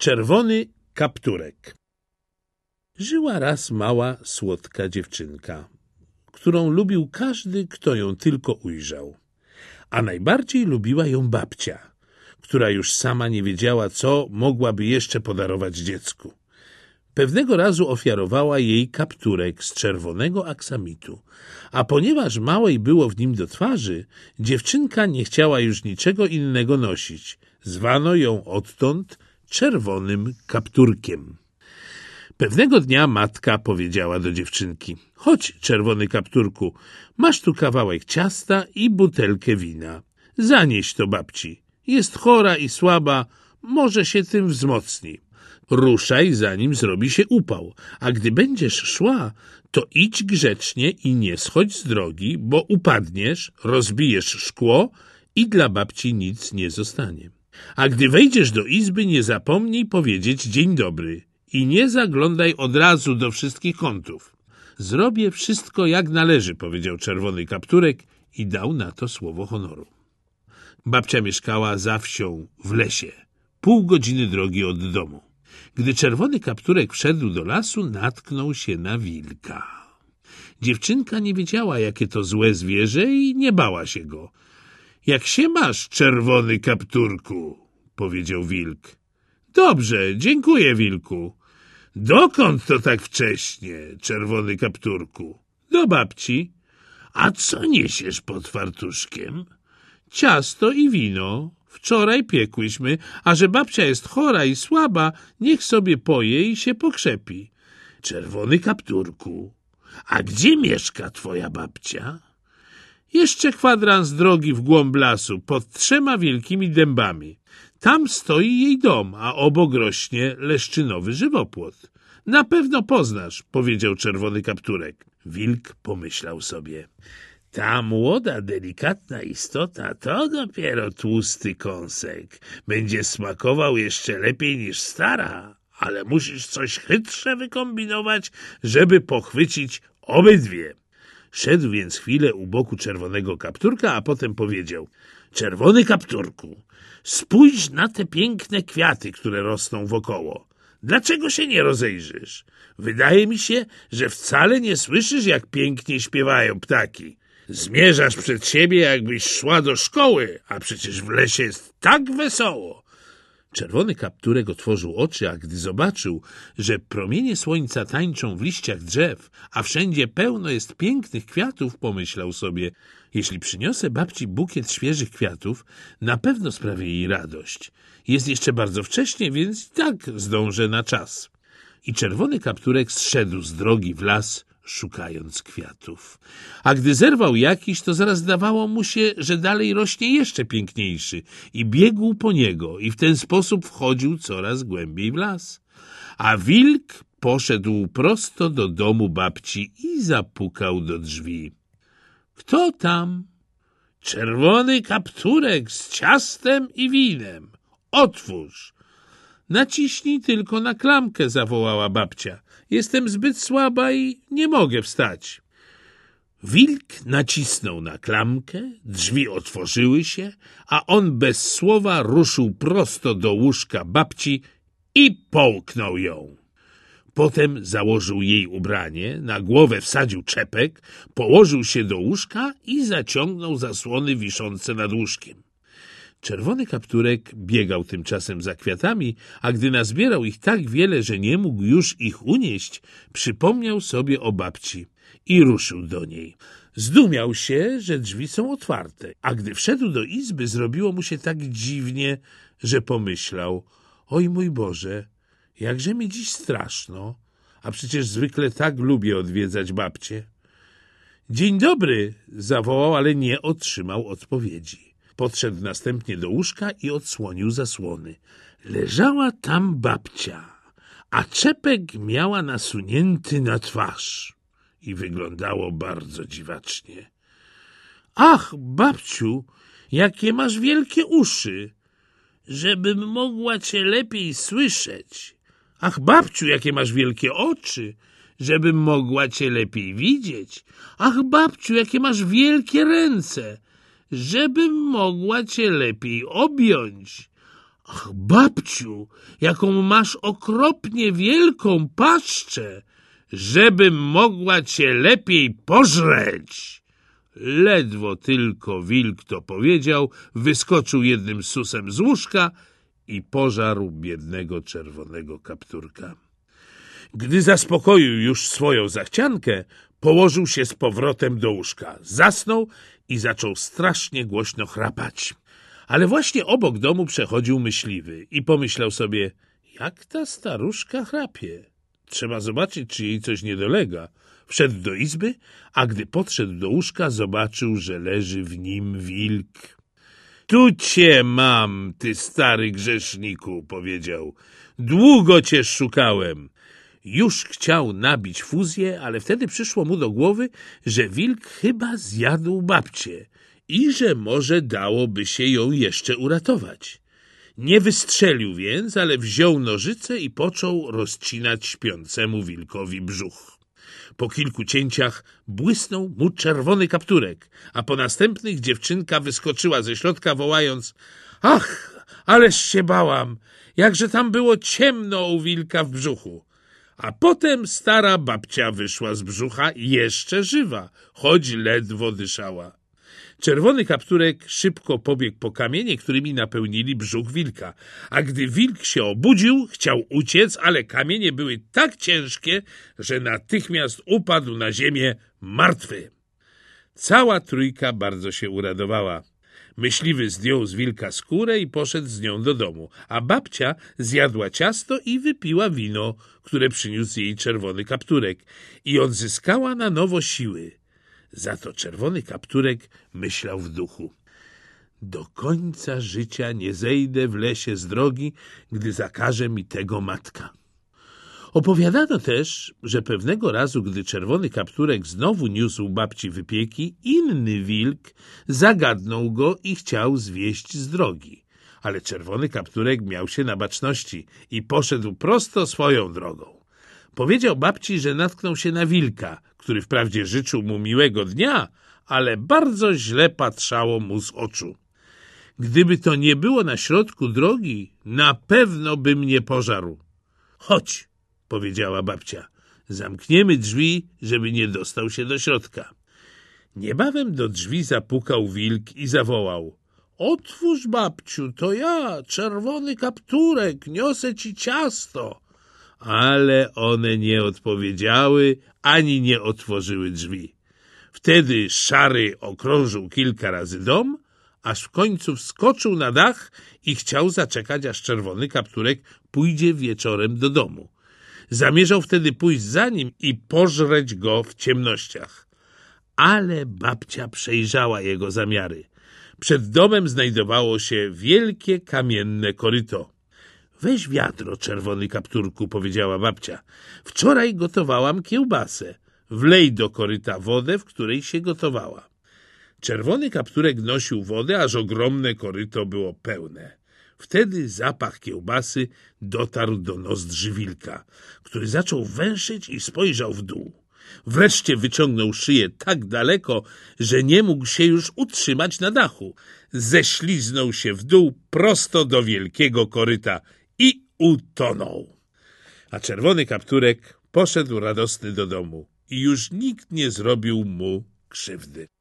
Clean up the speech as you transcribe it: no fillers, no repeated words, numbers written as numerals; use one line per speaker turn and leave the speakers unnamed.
Czerwony kapturek. Żyła raz mała, słodka dziewczynka, którą lubił każdy, kto ją tylko ujrzał. A najbardziej lubiła ją babcia, która już sama nie wiedziała, co mogłaby jeszcze podarować dziecku. Pewnego razu ofiarowała jej kapturek z czerwonego aksamitu, a ponieważ małej było w nim do twarzy, dziewczynka nie chciała już niczego innego nosić. Zwano ją odtąd czerwonym kapturkiem. Pewnego dnia matka powiedziała do dziewczynki: chodź, czerwony kapturku, masz tu kawałek ciasta i butelkę wina. Zanieś to babci. Jest chora i słaba, może się tym wzmocni. Ruszaj, zanim zrobi się upał, a gdy będziesz szła, to idź grzecznie i nie schodź z drogi, bo upadniesz, rozbijesz szkło i dla babci nic nie zostanie. A gdy wejdziesz do izby, nie zapomnij powiedzieć dzień dobry i nie zaglądaj od razu do wszystkich kątów. Zrobię wszystko jak należy, powiedział czerwony kapturek i dał na to słowo honoru. Babcia mieszkała za wsią w lesie, pół godziny drogi od domu. Gdy czerwony kapturek wszedł do lasu, natknął się na wilka. Dziewczynka nie wiedziała, jakie to złe zwierzę i nie bała się go. Jak się masz, czerwony kapturku? Powiedział wilk. Dobrze, dziękuję, wilku. Dokąd to tak wcześnie, czerwony kapturku? Do babci. A co niesiesz pod fartuszkiem? Ciasto i wino. Wczoraj piekłyśmy, a że babcia jest chora i słaba, niech sobie poje i się pokrzepi. Czerwony kapturku, a gdzie mieszka twoja babcia? Jeszcze kwadrans drogi w głąb lasu, pod 3 wielkimi dębami. Tam stoi jej dom, a obok rośnie leszczynowy żywopłot. Na pewno poznasz, powiedział czerwony kapturek. Wilk pomyślał sobie: ta młoda, delikatna istota to dopiero tłusty kąsek. Będzie smakował jeszcze lepiej niż stara, ale musisz coś chytrze wykombinować, żeby pochwycić obydwie. Szedł więc chwilę u boku czerwonego kapturka, a potem powiedział: czerwony kapturku, spójrz na te piękne kwiaty, które rosną wokoło. Dlaczego się nie rozejrzysz? Wydaje mi się, że wcale nie słyszysz, jak pięknie śpiewają ptaki. Zmierzasz przed siebie, jakbyś szła do szkoły, a przecież w lesie jest tak wesoło. Czerwony kapturek otworzył oczy, a gdy zobaczył, że promienie słońca tańczą w liściach drzew, a wszędzie pełno jest pięknych kwiatów, pomyślał sobie: jeśli przyniosę babci bukiet świeżych kwiatów, na pewno sprawię jej radość. Jest jeszcze bardzo wcześnie, więc i tak zdążę na czas. I czerwony kapturek zszedł z drogi w las, szukając kwiatów. A gdy zerwał jakiś, to zaraz zdawało mu się, że dalej rośnie jeszcze piękniejszy i biegł po niego i w ten sposób wchodził coraz głębiej w las. A wilk poszedł prosto do domu babci i zapukał do drzwi. Kto tam? Czerwony kapturek z ciastem i winem. Otwórz. Naciśnij tylko na klamkę, zawołała babcia. Jestem zbyt słaba i nie mogę wstać. Wilk nacisnął na klamkę, drzwi otworzyły się, a on bez słowa ruszył prosto do łóżka babci i połknął ją. Potem założył jej ubranie, na głowę wsadził czepek, położył się do łóżka i zaciągnął zasłony wiszące nad łóżkiem. Czerwony kapturek biegał tymczasem za kwiatami, a gdy nazbierał ich tak wiele, że nie mógł już ich unieść, przypomniał sobie o babci i ruszył do niej. Zdumiał się, że drzwi są otwarte, a gdy wszedł do izby, zrobiło mu się tak dziwnie, że pomyślał: oj mój Boże, jakże mi dziś straszno, a przecież zwykle tak lubię odwiedzać babcię. Dzień dobry, zawołał, ale nie otrzymał odpowiedzi. Podszedł następnie do łóżka i odsłonił zasłony. Leżała tam babcia, a czepek miała nasunięty na twarz i wyglądało bardzo dziwacznie. Ach, babciu, jakie masz wielkie uszy, żebym mogła cię lepiej słyszeć. Ach, babciu, jakie masz wielkie oczy, żebym mogła cię lepiej widzieć. Ach, babciu, jakie masz wielkie ręce, żebym mogła cię lepiej objąć. Ach, babciu, jaką masz okropnie wielką paszczę, żebym mogła cię lepiej pożreć. Ledwo tylko wilk to powiedział, wyskoczył jednym susem z łóżka i pożarł biednego czerwonego kapturka. Gdy zaspokoił już swoją zachciankę, położył się z powrotem do łóżka, zasnął i zaczął strasznie głośno chrapać. Ale właśnie obok domu przechodził myśliwy i pomyślał sobie, jak ta staruszka chrapie. Trzeba zobaczyć, czy jej coś nie dolega. Wszedł do izby, a gdy podszedł do łóżka, zobaczył, że leży w nim wilk. Tu cię mam, ty stary grzeszniku, powiedział. Długo cię szukałem. Już chciał nabić fuzję, ale wtedy przyszło mu do głowy, że wilk chyba zjadł babcię i że może dałoby się ją jeszcze uratować. Nie wystrzelił więc, ale wziął nożyce i począł rozcinać śpiącemu wilkowi brzuch. Po kilku cięciach błysnął mu czerwony kapturek, a po następnych dziewczynka wyskoczyła ze środka, wołając: ach, ależ się bałam, jakże tam było ciemno u wilka w brzuchu. A potem stara babcia wyszła z brzucha jeszcze żywa, choć ledwo dyszała. Czerwony kapturek szybko pobiegł po kamienie, którymi napełnili brzuch wilka, a gdy wilk się obudził, chciał uciec, ale kamienie były tak ciężkie, że natychmiast upadł na ziemię martwy. Cała trójka bardzo się uradowała. Myśliwy zdjął z wilka skórę i poszedł z nią do domu, a babcia zjadła ciasto i wypiła wino, które przyniósł jej czerwony kapturek, i odzyskała na nowo siły. Za to czerwony kapturek myślał w duchu: do końca życia nie zejdę w lesie z drogi, gdy zakaże mi tego matka. Opowiadano też, że pewnego razu, gdy czerwony kapturek znowu niósł babci wypieki, inny wilk zagadnął go i chciał zwieść z drogi. Ale czerwony kapturek miał się na baczności i poszedł prosto swoją drogą. Powiedział babci, że natknął się na wilka, który wprawdzie życzył mu miłego dnia, ale bardzo źle patrzało mu z oczu. Gdyby to nie było na środku drogi, na pewno by mnie pożarł. Chodź, powiedziała babcia, zamkniemy drzwi, żeby nie dostał się do środka. Niebawem do drzwi zapukał wilk i zawołał: otwórz, babciu, to ja, czerwony kapturek, niosę ci ciasto. Ale one nie odpowiedziały, ani nie otworzyły drzwi. Wtedy Szary okrążył kilka razy dom, aż w końcu wskoczył na dach i chciał zaczekać, aż czerwony kapturek pójdzie wieczorem do domu. Zamierzał wtedy pójść za nim i pożreć go w ciemnościach. Ale babcia przejrzała jego zamiary. Przed domem znajdowało się wielkie kamienne koryto. Weź wiadro, czerwony kapturku, powiedziała babcia. Wczoraj gotowałam kiełbasę. Wlej do koryta wodę, w której się gotowała. Czerwony kapturek nosił wodę, aż ogromne koryto było pełne. Wtedy zapach kiełbasy dotarł do nozdrzy wilka, który zaczął węszyć i spojrzał w dół. Wreszcie wyciągnął szyję tak daleko, że nie mógł się już utrzymać na dachu. Ześliznął się w dół prosto do wielkiego koryta i utonął. A czerwony kapturek poszedł radosny do domu i już nikt nie zrobił mu krzywdy.